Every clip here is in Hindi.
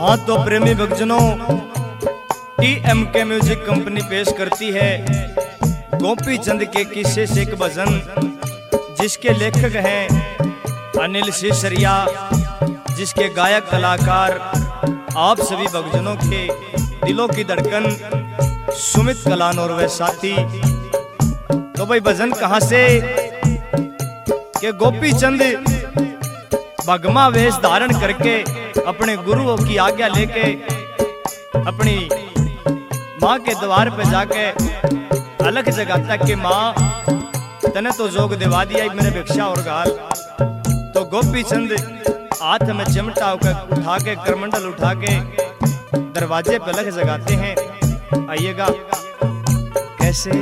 हाँ तो प्रेमी भक्तजनों, TMK म्यूजिक कंपनी पेश करती है गोपी चंद के किस्से से एक भजन, जिसके लेखक हैं अनिल सिसरिया, जिसके गायक कलाकार आप सभी भक्तजनों के दिलों की धड़कन सुमित कलान और वे साथी। तो भाई भजन कहां से कि गोपी चंद भगमा वेश धारण करके अपने गुरुओं की आज्ञा लेके अपनी माँ के द्वार पे जाके अलग जगाता कि माँ तने तो जोग दिवा दिया मेरे भिक्षा और गाल। तो गोपी चंद हाथ में चिमटा उठा के करमंडल उठा के दरवाजे पे अलग जगाते हैं। आइएगा कैसे।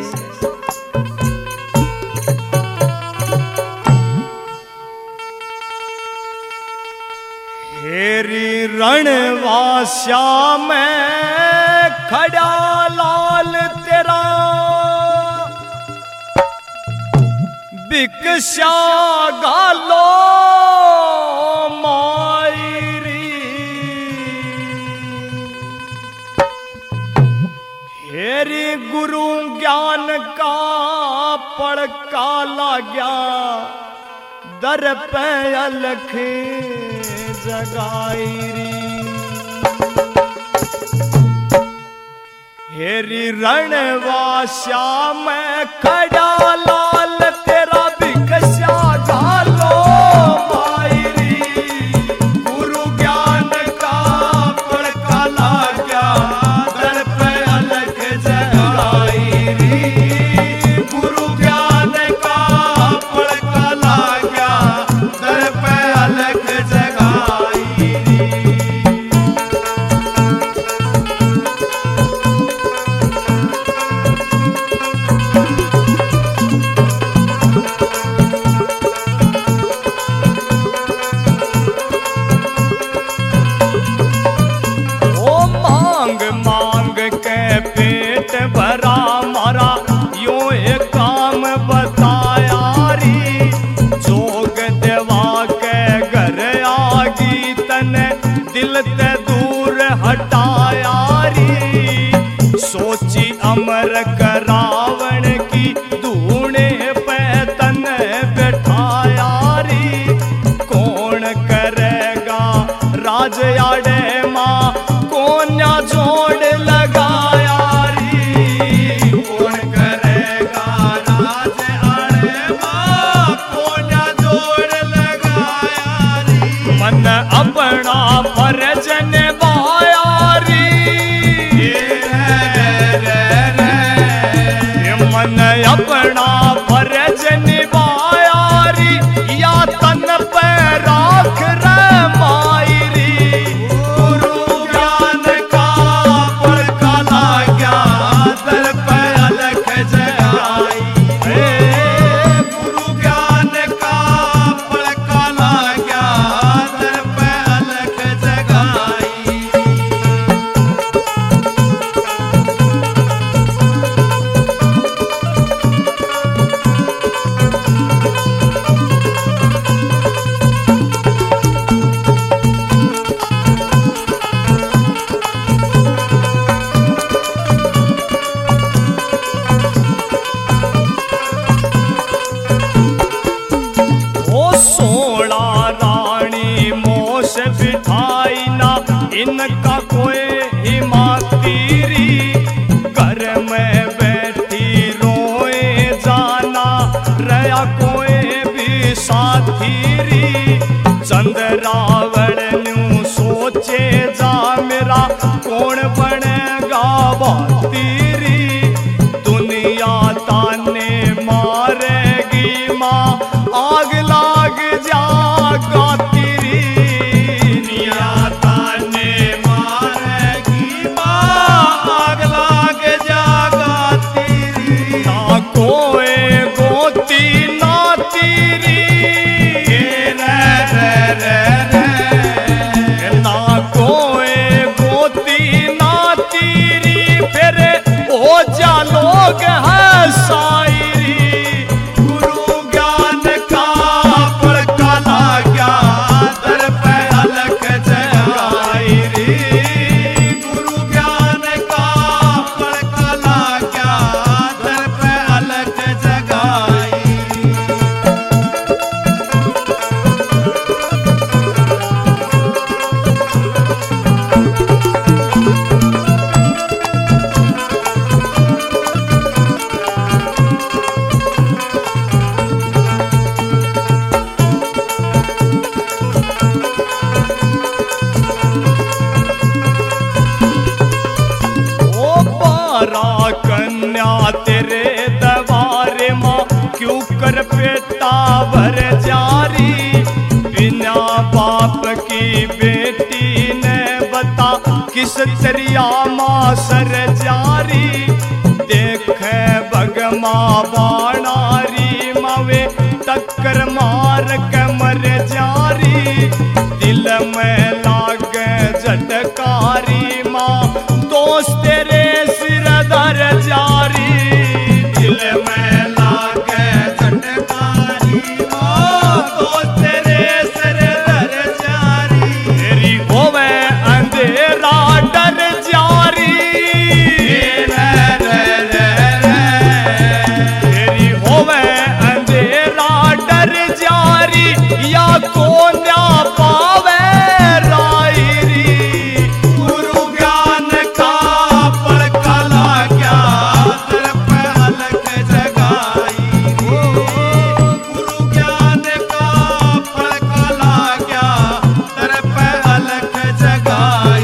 हेरी रणवास्या में खड़ा लाल तेरा, बिकस्या गालो मायरी। हेरी गुरु ज्ञान का पड़का लाग्या, दर पे अलख जगाईरी। हेरी रणवास्या में खड़ा लाल तेरा, बिकस्या गालो मायरी। गुरु ज्ञान का पड़का लाग्या, दर पे अलख जगाईरी। गुरु ज्ञान का पड़का लाग्या, दर पे अलख जगाईरी। दिल ते दूर हटाया री, सोची अमर करावण की धूणे पे तन बैठाया री। कौन करेगा राज आड़े माँ, कोन्या जोड़ लगाया री। कौन करेगा राज आड़े माँ, कोन्या जोड़ लगाया री। मन अपना फर्ज निभाया री, मन अपना फर्ज निभाया री। या तन पे राख रे मायरी। गुरु ज्ञान का पड़का लाग्या, दर पे अलख जगाई। गुरु ज्ञान का पड़का लाग्या, दर पे अलख जगाई। बिठाई ना इनका कोई हिमातीरी, घर में बैठी रोए जाना रया कोई भी साथीरी। चंद्रावण न्यू सोचे जा मेरा कौन बनेगा बातीरी। दुनिया ताने मारेगी माँ, आग लाग जागा किस दरिया माँ सर जारी देखे भगमा बाणारी मावे टक्कर मार के मर जारी दिल में लागे झटकारी माँ दोस्त तेरे सिर दर जारी दिल में लागे झटकारी माँ दोस्त तेरे सिर दर जारी तेरी होवे अंधेरा डर जारी तेरी होवे अंधेरा डर जारी या कौन पावे रायरी गुरु ज्ञान का पड़कला क्या दर पे अलग जगाई गुरु ज्ञान का पड़कला क्या दर पे अलग जगाई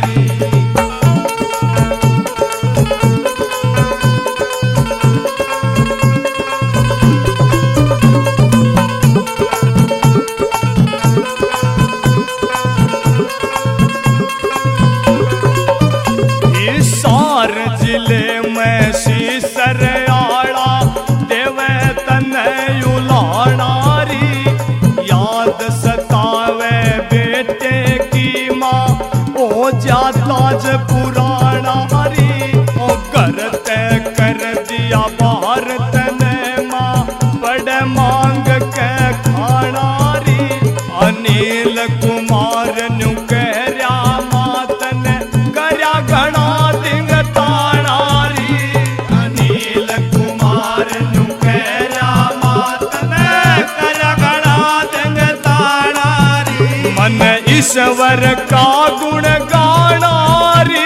हिसार जिले में सीसर आड़ा देवे तने उलाणारी याद सतावे बेटे की माँ ओ जाताज पुराणारी ओ करते कर दिया बाहर तने माँ बड़े मांग के खाणारी अनिल कुमार नु कहरा मातन करया घना दिंग ताणारी अनिल कुमार नु कहरा मातन करया घना दिंग ताणारी मन ईश्वर का गुण गाणारी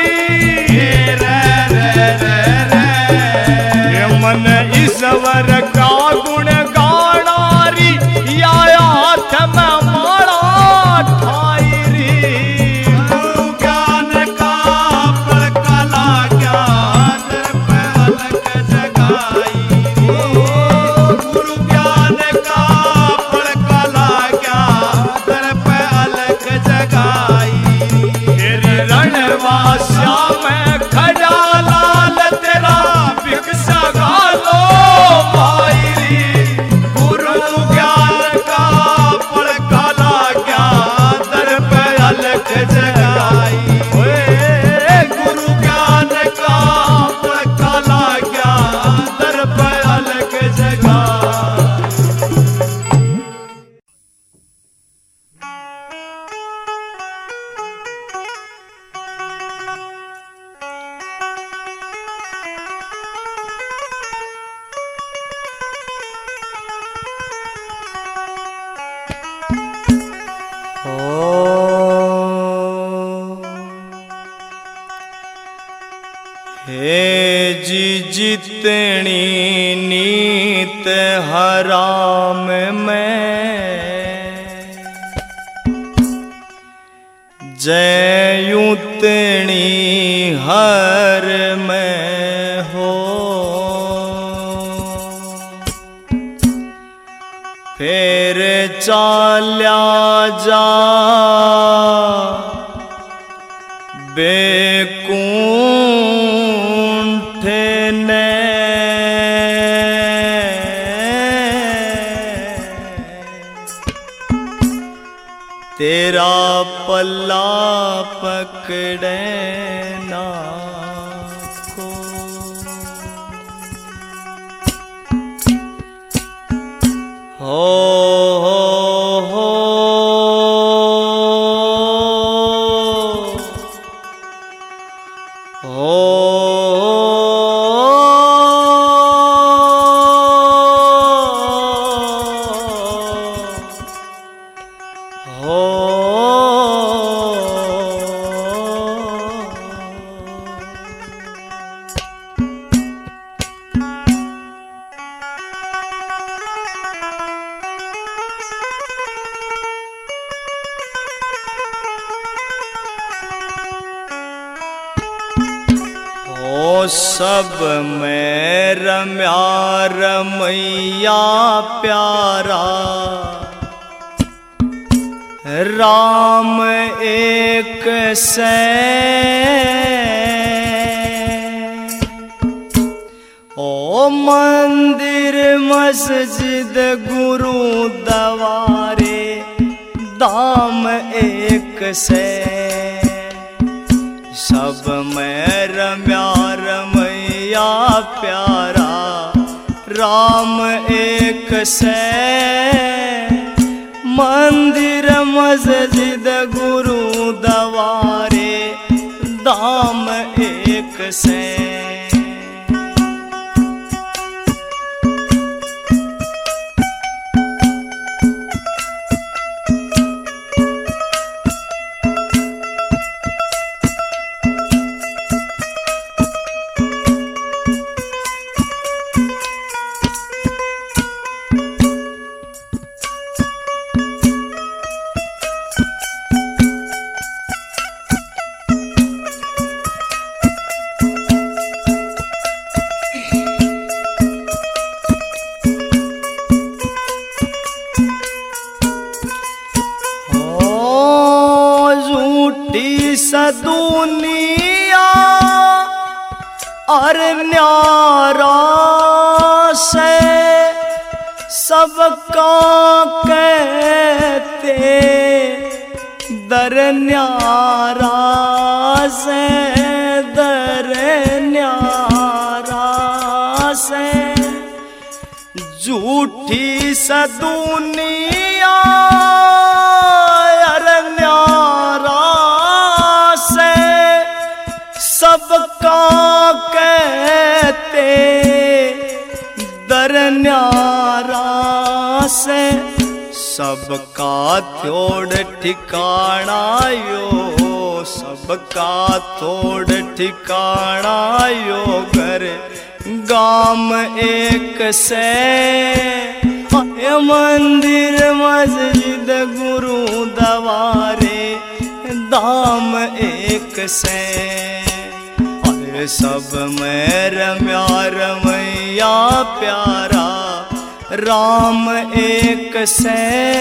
मन ईश्वर का गुण गाणारी या हाथ में माला ठायरी गुरु ज्ञान का पड़कला क्या दर पे अलग जगाई गुरु ज्ञान का पड़कला क्या दर पे अलग जगाई तेरी रणवास्या में खड़ा लाल तेरा भिक्षा गालो भाईरी गुरु ज्ञान का पड़कला क्या दर पे अलग जगाई गुरु ज्ञान का पड़कला क्या दर पे अलग जगाई हे जी जितनी नीत हराम में जय उतनी हर में हो फिर चाल्या जा बेकुंठ ने तेरा पल्ला पकड़े ना को हो सब में रम्या रमैया प्यारा राम एक से ओ मंदिर मस्जिद गुरु दवारे दाम एक से सब में रम्या रमैया प्यारा राम एक से मंदिर मस्जिद गुरु दवारे दाम एक से दुनिया और न्यारा से सबका कहते दर न्यारा से दर न्यारा से झूठी सा दुनिया सबका कहते दर न्यारा से सबका थोड़ ठिकाना यो सबका थोड़ ठिकाना यो घर गाम एक से मंदिर मस्जिद गुरु दवारे दाम एक से सब में रम्या रमैया प्यारा राम एक से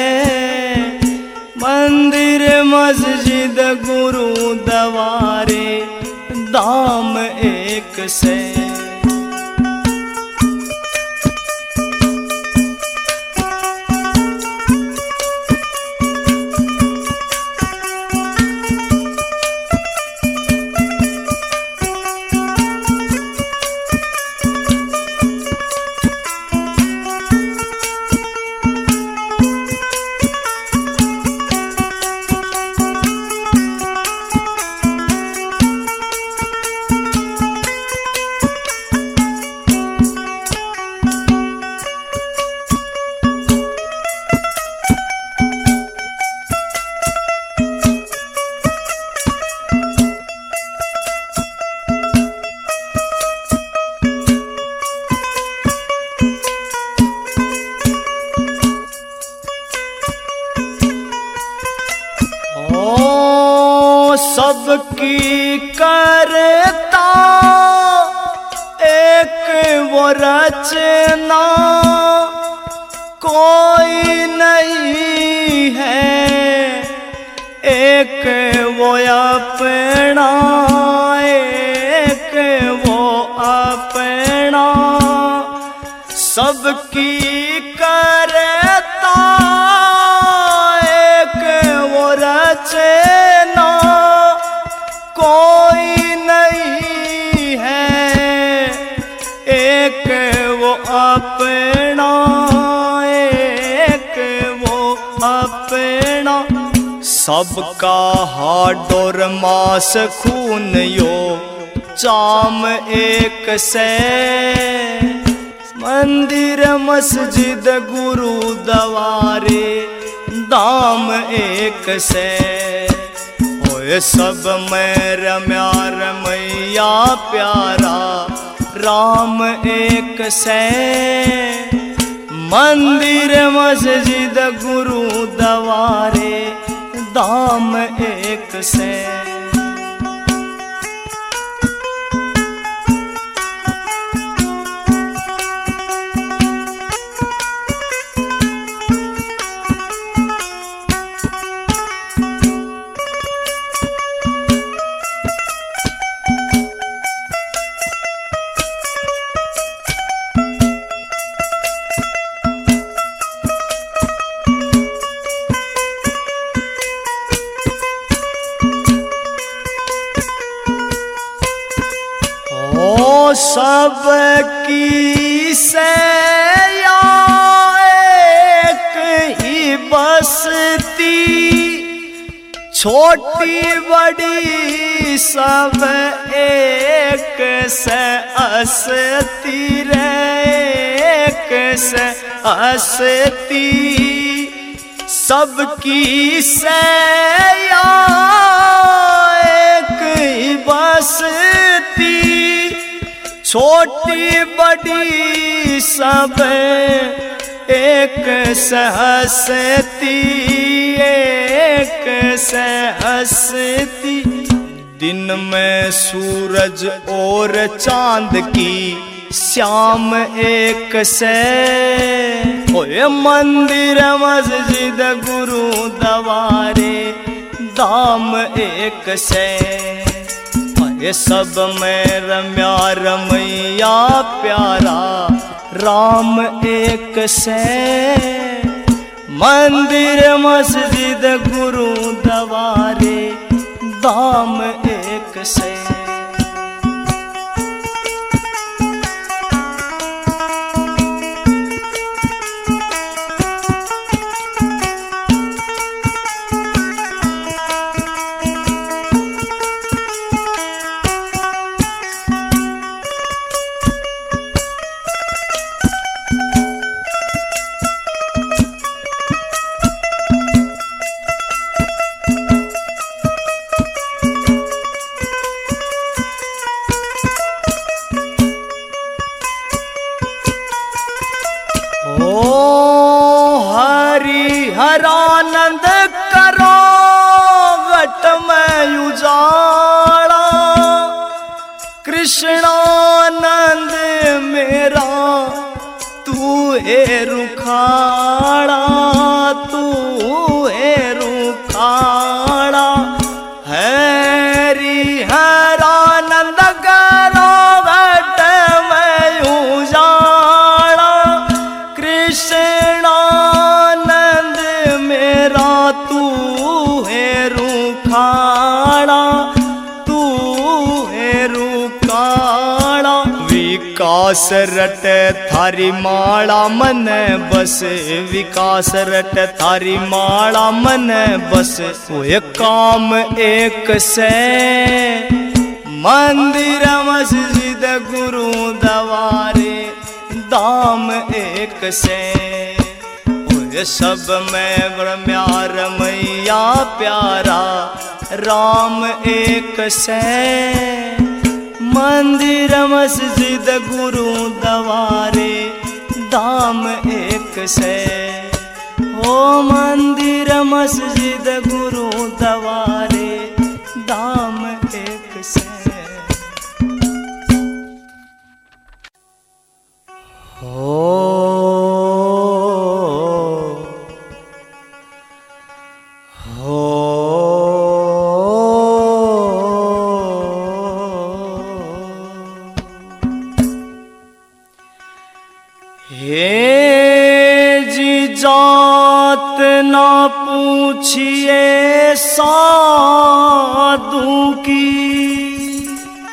मंदिर मस्जिद गुरु दवारे दाम एक से सबकी करता एक वो रचना कोई नहीं है एक वो अपना एक वो अपना सबकी करता एक वो रचना कोई नहीं है एक वो अपना एक वो अपना सबका हाड और मांस खून यो चाम एक से मंदिर मस्जिद गुरु दवारे दाम एक से सब में रम्या रमैया प्यारा राम एक से मंदिर मस्जिद गुरु दवारे दाम एक से सब की से एक ही बसती, छोटी बड़ी सब एक से असती रे, एक से असती। सबकी से एक ही बसती, छोटी बड़ी सब एक से हंसती, एक से हंसती। दिन में सूरज और चांद की श्याम एक से, ओए मंदिर मस्जिद गुरु दवारे धाम एक से। ये सब में रम्या रमैया प्यारा राम एक से, मंदिर मस्जिद गुरु दवारे धाम एक से। हरानंद करो घट में उजाड़ा, कृष्णानंद मेरा तू है रुखाड़ा, तू है रुखाड़ा। हरि हरानंद करो घट में उजाड़ा, कृष्ण तू है रुखाड़ा, तू है रुखाड़ा। विकास रट थारी माला मन बस, विकास रट थारी माला मन बस। वो काम एक से, मंदिर मस्जिद गुरु दवारे धाम एक से। सब में रम्या रमैया प्यारा राम एक से, मंदिर मस्जिद गुरु दवारे धाम एक से। ओ मंदिर मस्जिद गुरु दवारे धाम एक से। हे जी जात ना पूछिए साधु की,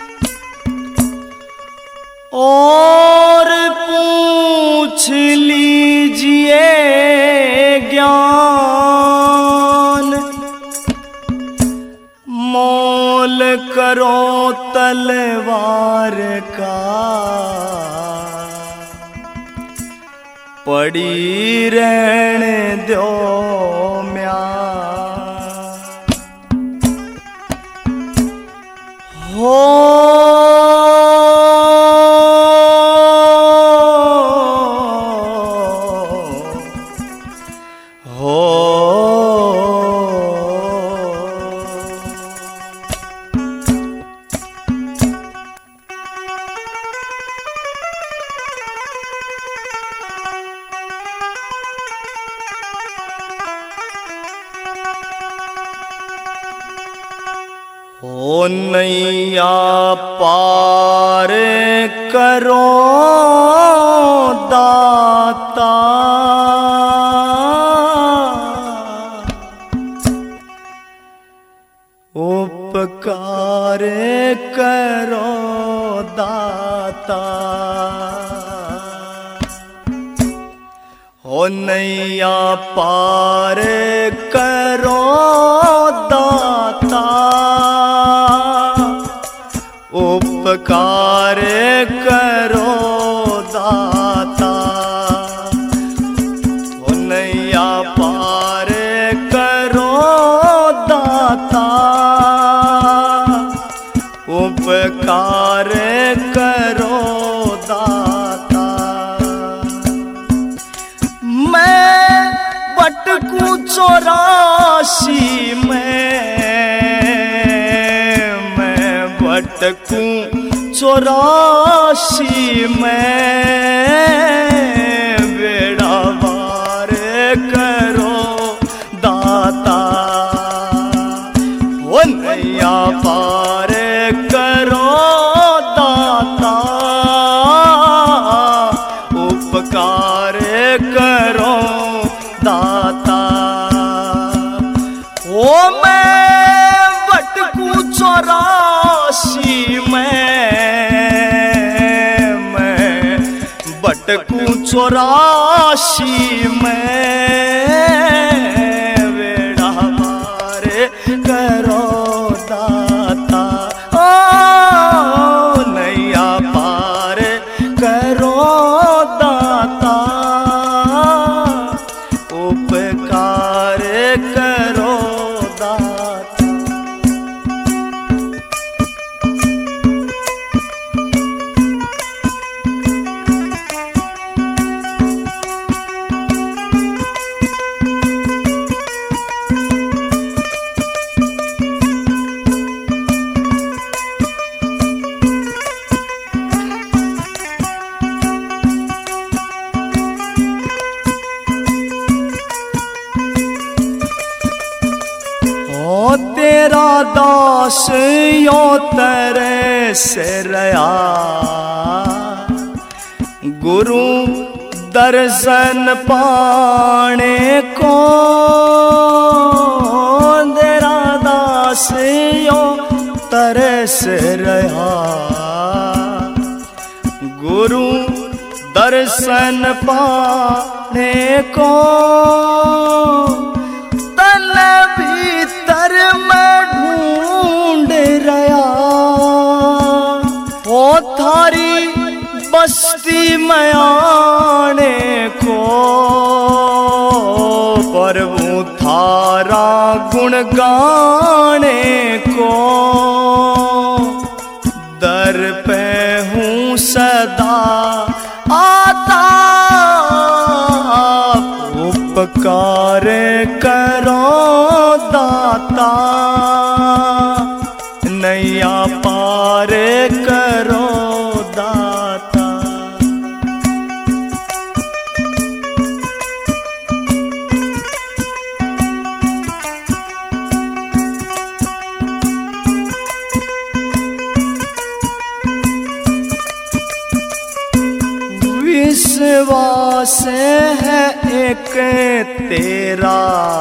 और पूछ लीजिए ज्ञान। मोल करो तलवार का, पड़ी रहने दो म्यान। हो ओ नैया पार करो दाता, उपकार करो दाता। दाता। हो नैया पार करो दाता, उपकार करो दाता। हो नैया पार करो दाता, उपकार करो दाता। मैं भटकूं 84 में, मैं भटकूं 84 में, बेड़ा पार करो दाता। हो नैया पार करो दाता, उपकार करो दाता। ओ मैं भटकूं 84 में, मैं भटकूं 84 में, बेड़ा पार करो दाता। ओ नैया पार करो दाता, उपकार करो दाता। ओ तेरा दास यो तेरे से रहा, गुरु दर्शन पाने को। तेरा दास यो तेरे से रहा, गुरु दर्शन पाने को। तन भीतर मैं ढूंढ रहा, ओ थारी बस्ती में आने को। प्रभु थारा गुण गाने को, दर पे हूँ सदा आता। उपकार करो दाता, नैया पार करो दाता। विश्वास है एक तेरा,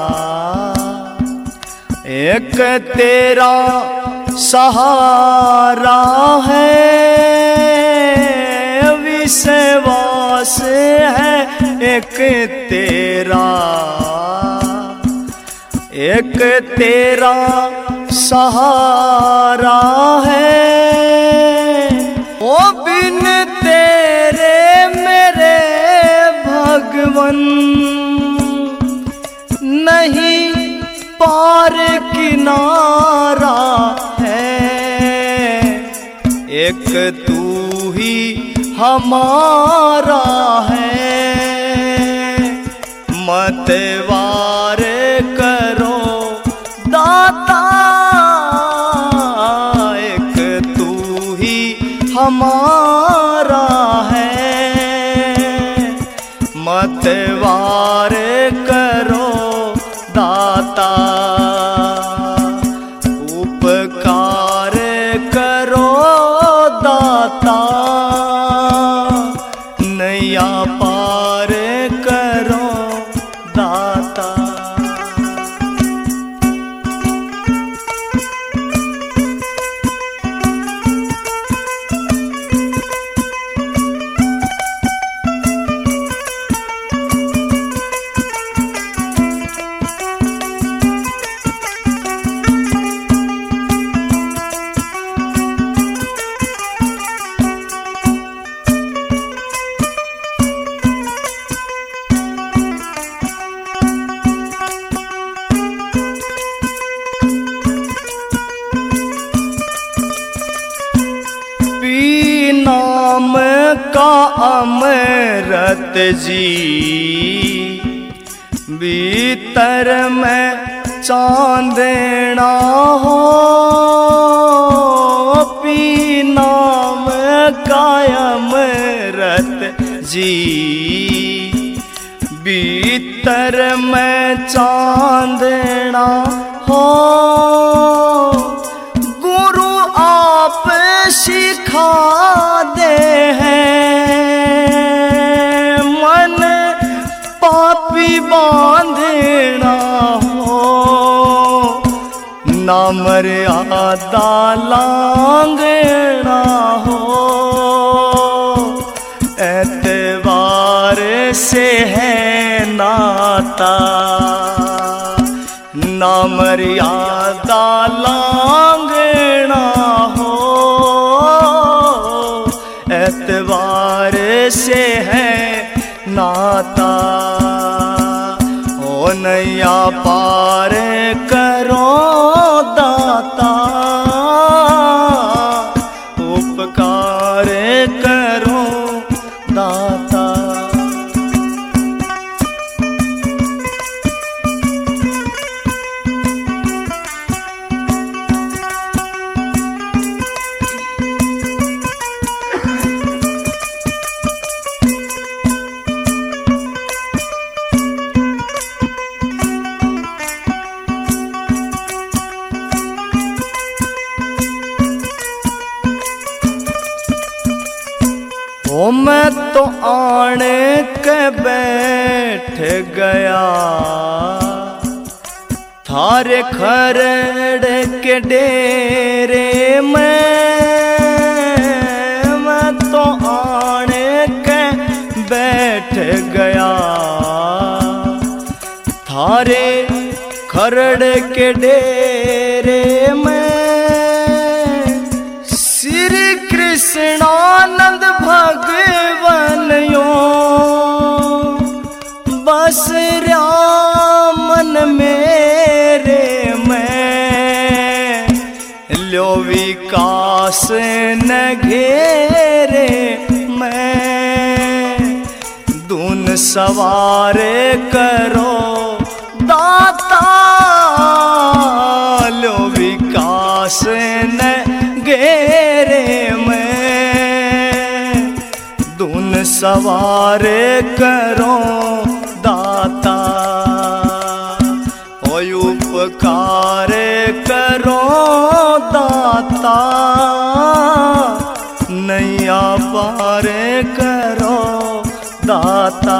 एक तेरा सहारा है। विश्वास है एक तेरा, एक तेरा सहारा है। ओ बिन तेरे मेरे भगवन, नहीं पार किनारा है। एक तू ही हमारा है, मत वार करो दाता। एक तू ही हमारा है, मत वार करो दाता। उपकार करो दाता, नैया पार करो दाता। अमृत जी भीतर में चांदना हो पीना में कायम अमृत जी भीतर में चांदना हो गुरु आप सिखा दे हैं मन पापी बांधना हो ना मर्यादा लांघना हो एतबार से है नाता ना मर्यादा लांघना हो एतबार से है नाता ओ नैया पार करो दाता उपकार करो दाता ओ मैं तो आने के बैठ गया थारे खरड़ के डेरे में मैं तो आने के बैठ गया थारे खरड़ के डेरे में श्री कृष्णानंद भगवन यो बस रामन मेरे में लो विकास न घेरे मैं दून सवार करो दाता लो विकास न घेरे में दून सवार करो दाता ओ उपकार करो दाता नैया पार करो दाता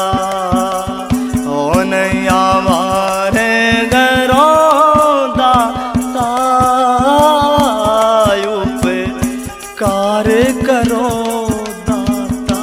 ओ नैया पार करो दाता उपकार करो दाता।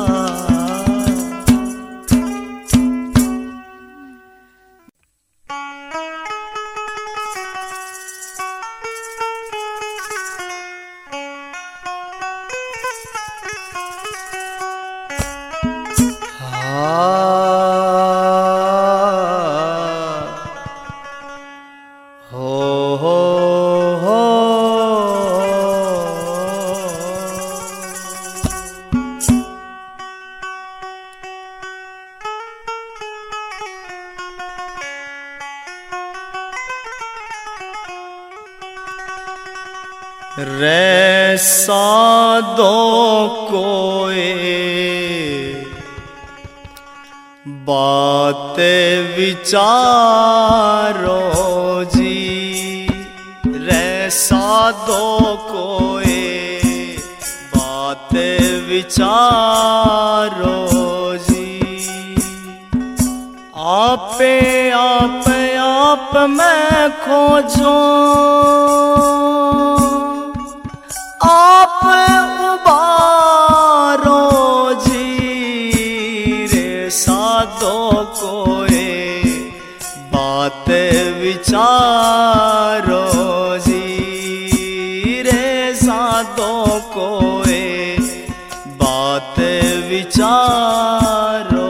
रे साधो कोई बात विचारो जी रे साधो कोई बात विचारो जी आपे आप मैं खोजो आप उबारो जी रे साधो कोई बात विचारो जी रे साधो कोई बात विचारो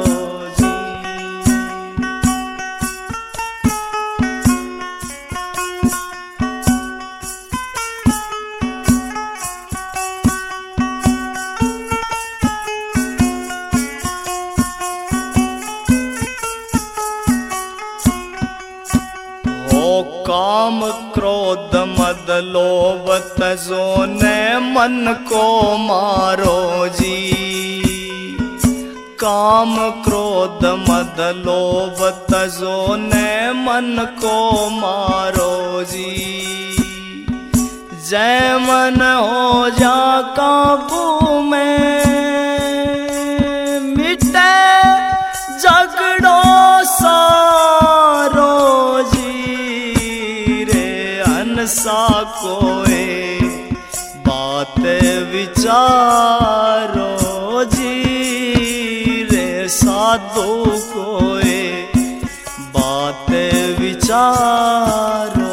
लोभ तजो ने मन को मारो जी। काम क्रोध मद लोभ तजो ने मन को मारो जी। जय मन हो जा काबू में, मिटे झगड़ो सारो जी। रे हंसा कोई बात विचारो जी। रे साधु कोई बात विचारो।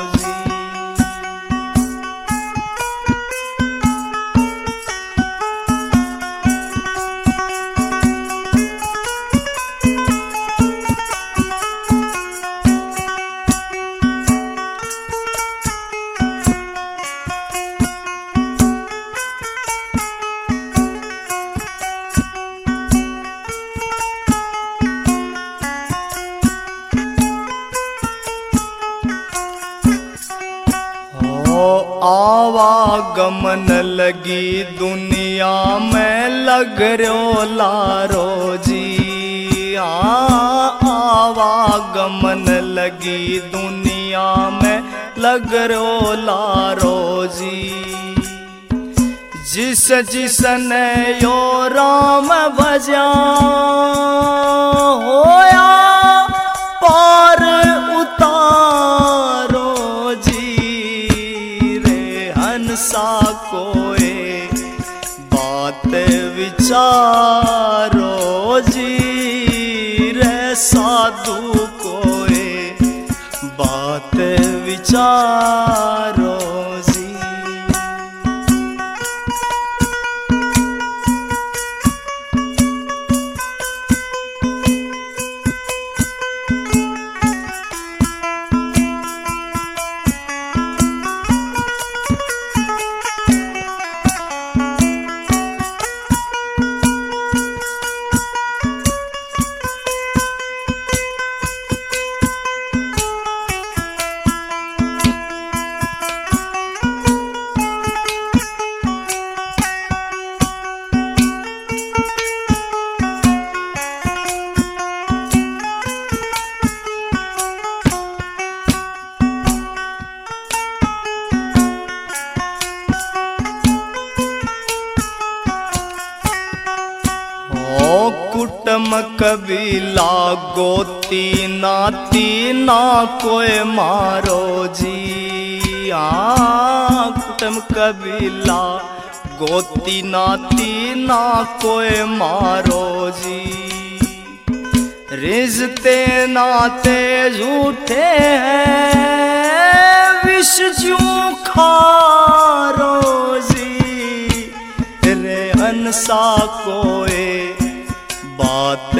आवागमन लगी दुनिया में लग रो लारो जी। आवागमन लगी दुनिया में लग रो लारो जी। जिस जिसने यो राम भजा होया पार उतारो जी। हंसा कोई बात विचारो जी। रे साधु कोई बात विचारो जी। कुटुम कबीला गोती नाती ना कोई मारो जी। कुटुम कबीला गोती नाती ना कोई मारो जी। रिश्ते नाते झूठे हैं विष क्यों खारो जी। रे हंसा कोई बात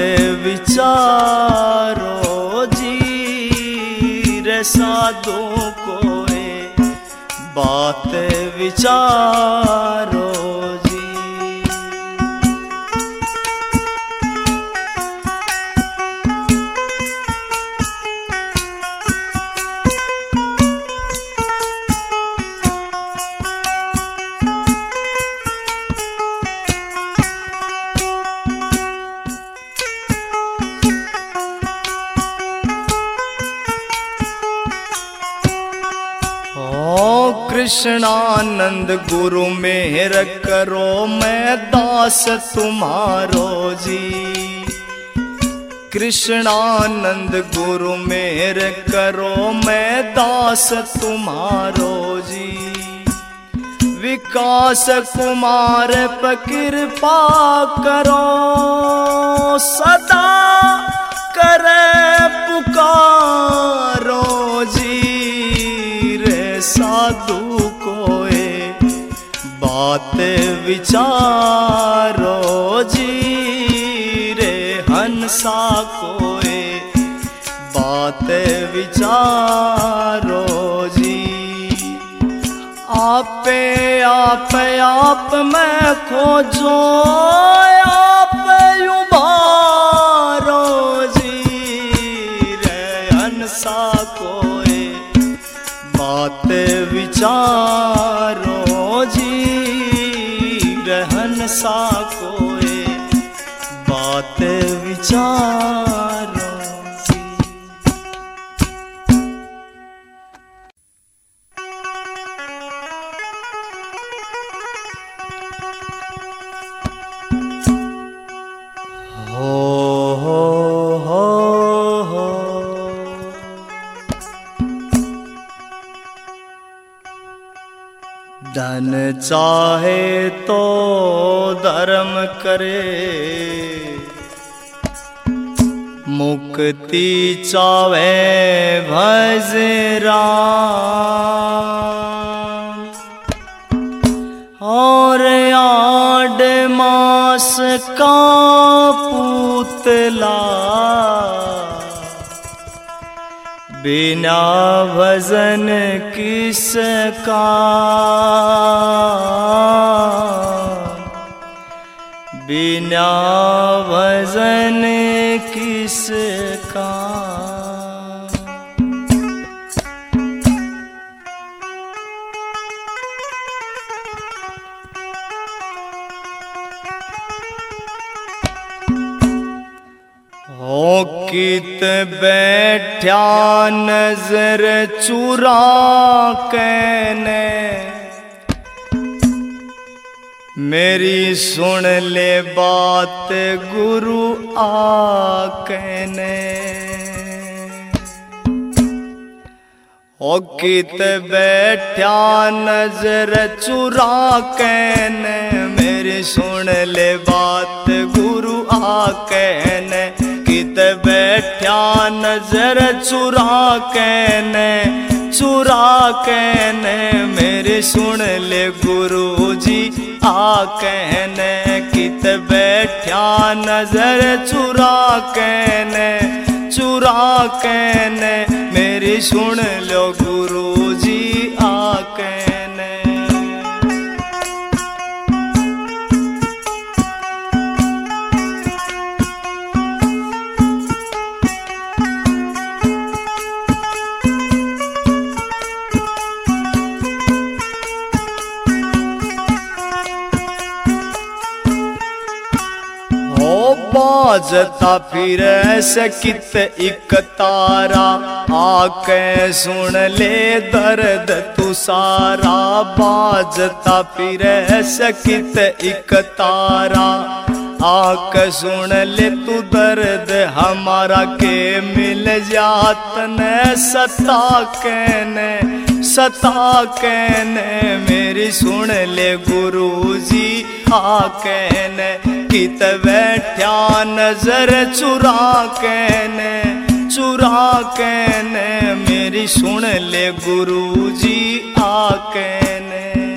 विचारो जी। रे साधु कोई बात विचारो जी। कृष्णानंद गुरु मेहर करो मैं दास तुम्हारो जी। कृष्णानंद गुरु मेहर करो मैं दास तुम्हारो जी। विकास कुमार पर कृपा करो सदा करे पुकारो जी। साधु कोई बात विचारो जी। रे हंसा कोई बात विचारो जी। आपे आप में खोजो आप उबारो जी। रे हंसा कोई बात विचारो। विचारो जी, रहन सा कोई बात विचारो जी। धन चाहे तो धर्म करे, मुक्ति चाहे भज राम। और 8 मास का पुतला, बिना भजन किसका, बिना भजन किसका। हो कित बैठा नजर चुरा कैने, मेरी सुन ले बात गुरु आकने। हो कित बैठा नजर चुरा कैने, मेरी सुन ले बात गुरु आकने। कित बैठा नजर चुरा कैने, चुरा कैने, मेरे सुन ले गुरु जी आकने। कित बैठा नजर चुरा कैने, चुरा कैने, मेरी सुन लो गुरु जी आकने। बाजता फिर सकित एक तारा, आके सुन ले दर्द तू सारा। बाजता फिर सकित एक तारा, आके सुन ले तू दर्द हमारा। के मिल जात ने सता कहने, सता कहने, मेरी सुन ले गुरु जी आकने। कित बैठा नजर चुरा कहने, चुरा कहने, मेरी सुन ले गुरु जी आकने।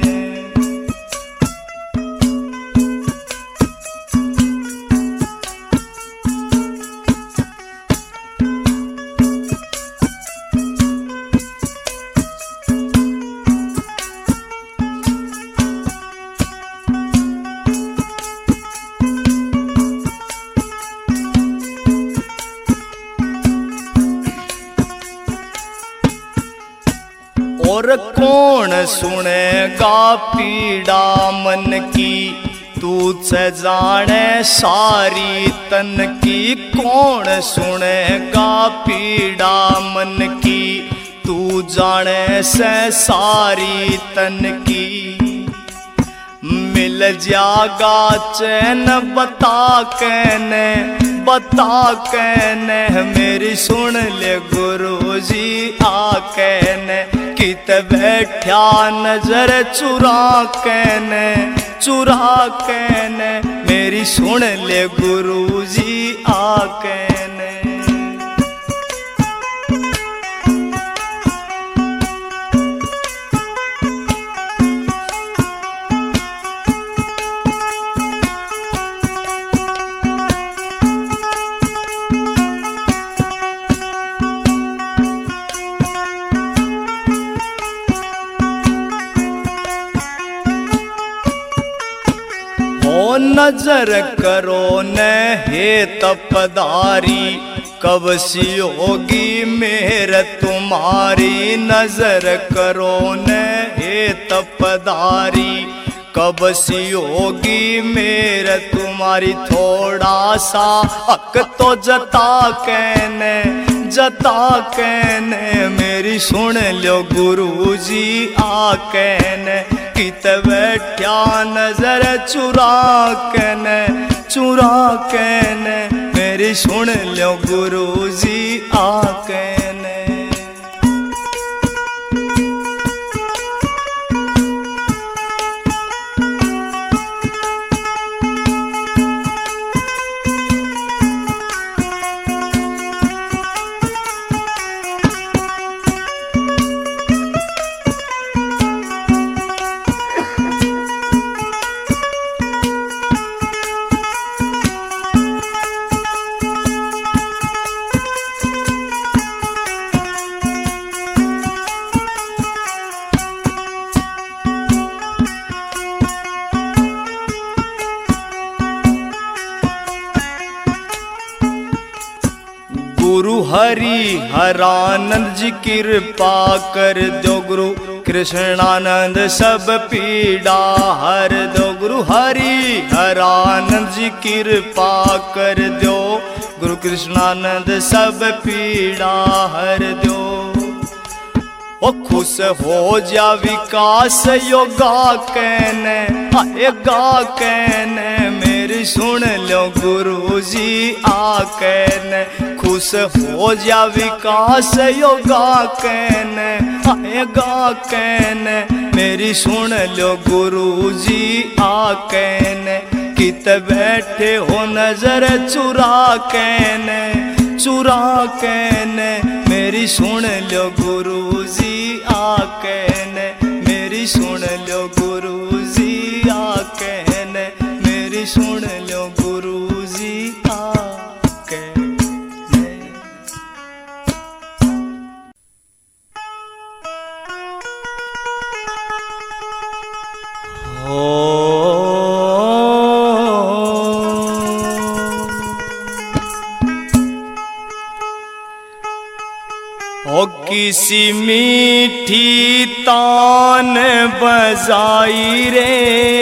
और कौन सुनेगा पीड़ा मन की, तू से जाने सारी तन की। कौन सुनेगा पीड़ा मन की, तू जाने से सारी तन की। मिल जागा चैन बता कहने, बता कहने, मेरी सुन ले गुरु जी आकने। कित बैठा नजर चुरा कहने, चुरा कहने, मेरी सुन ले गुरु जी आकने। नजर करो न हे तपदारी, कब सी होगी मेर तुम्हारी नजर करो न हे तपदारी। कब सी होगी मेर तुम्हारी थोड़ा सा हक तो जता कहने मेरी सुन लो गुरु जी आ कहने। कित बैठा नजर चुरा कहने मेरी सुन लो गुरु जी आ कहने। गुरु हरि हरानंद जी कृपा कर दो। गुरु कृष्णानंद सब पीड़ा हर दो। गुरु हरि हरानंद जी कृपा कर दो। गुरु कृष्णानंद सब पीड़ा हर दो। ओ खुश हो जा विकास योगा कहने आएगा कहने मेरी सुन लो गुरु जी आ कहने। खुश हो जा विकास योगा कहने आएगा कहने मेरी सुन लो गुरु जी आ कहने। कित बैठे हो नजर चुरा कहने मेरी सुन लो गुरु जी आ कहने। मेरी सुन लो गुरु जी आ कहने मेरी सुन लो गुरु जी आ कहने। ओ किसी मीठी तान बजाई रे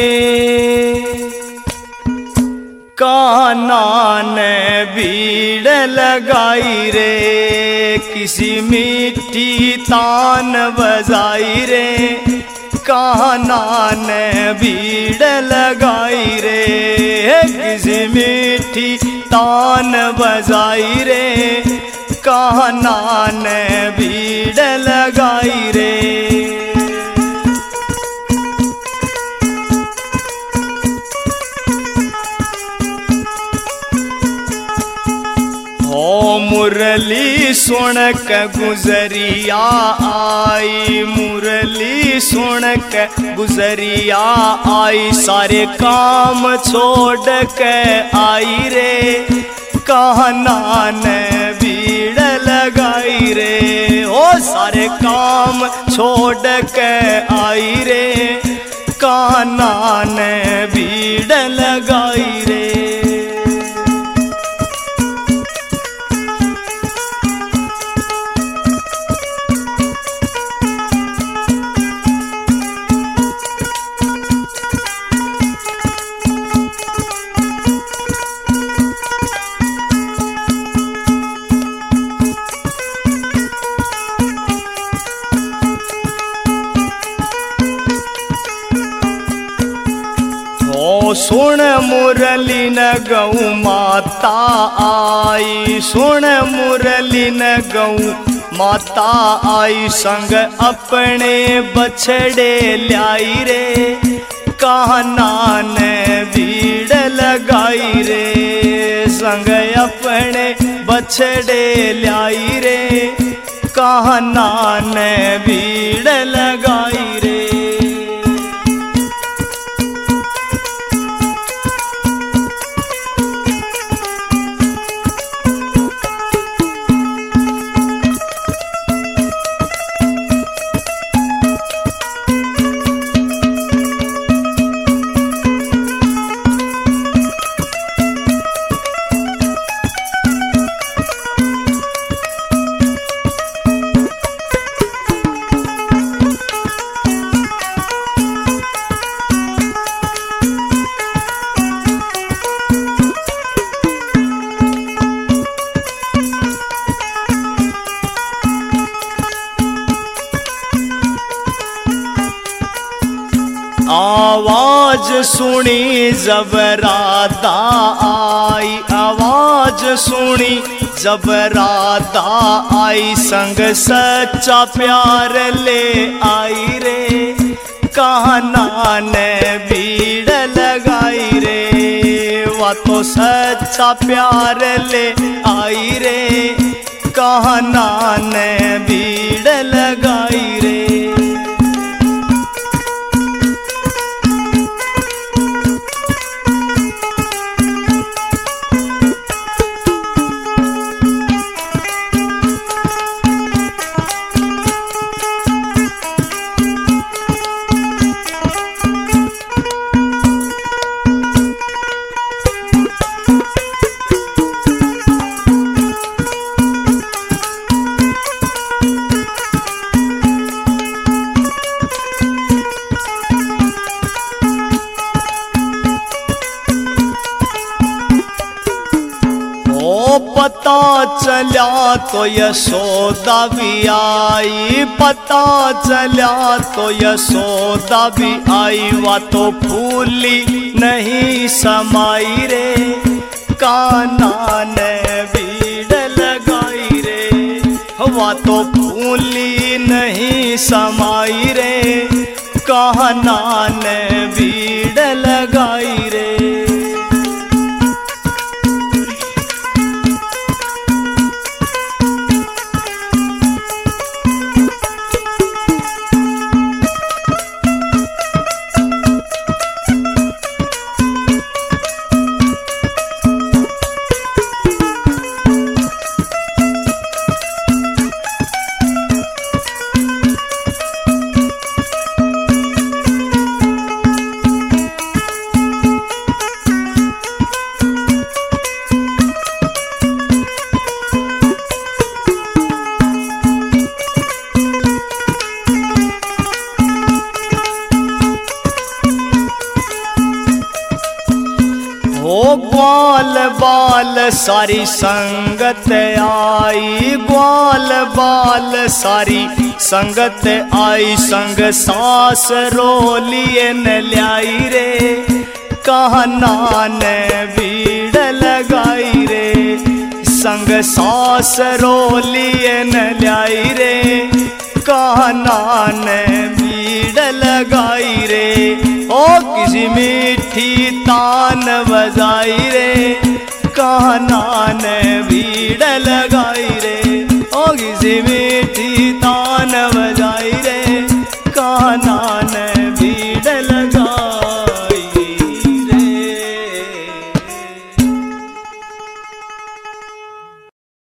कान्हा ने भीड़ लगाई रे। किसी मीठी तान बजाई रे कान्हा ने भीड़ लगाई रे। किसी मीठी तान बजाई रे कान्हा ने भीड़ लगाई रे। हो मुरली सुन के गुजरिया आई। मुरली सुन के गुजरिया आई सारे काम छोड़ के आई रे कान्हा ने भीड़ लगाई रे। ओ सारे काम छोड़ के आई रे कान्हा ने भीड़ लगाई रे। सुन मुरली न गौ माता आई। सुन मुरली न गौ माता आई संग अपने बछड़े लाई रे कान्हा ने भीड़ लगाई रे। संग अपने बछड़े लाई रे कान्हा ने भीड़ लगाई रे। आवाज सुनी जब राधा आई, आवाज सुनी जब राधा आई, संग सच्चा प्यार ले आई रे, कान्हा ने भीड़ लगाई रे। वह तो सच्चा प्यार ले आई रे, कान्हा ने भीड़ लगाई रे। पता चला तो यशोदा भी आई, पता चला तो यशोदा भी आई, वह तो फूली नहीं समाई रे, कान्हा ने भीड़ लगाई रे। वह तो फूली नहीं समाई रे, कान्हा ने भीड़ लगाई रे। ग्वाल बाल सारी संगत आई, ग्वाल बाल सारी संगत आई, संग सास रोलिए न ल्याई रे, कान्हा ने भीड़ लगाई रे। संग सास रोलिए न ल्याई रे, कान्हा ने भीड़ लगाई रे। ओ किसी मीठी तान बजाई रे, कान्हा ने भीड़ लगाई रे। ओ किसी